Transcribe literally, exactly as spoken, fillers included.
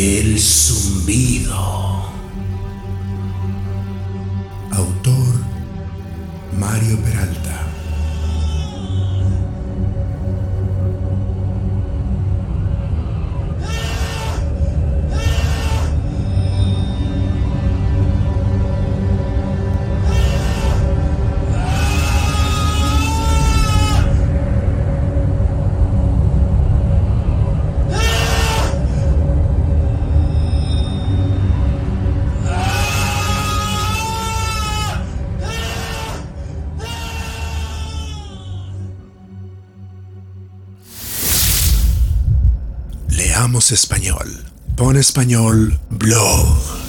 El zumbido. Autor Mario Peralta. Leamos español. Pon español blog.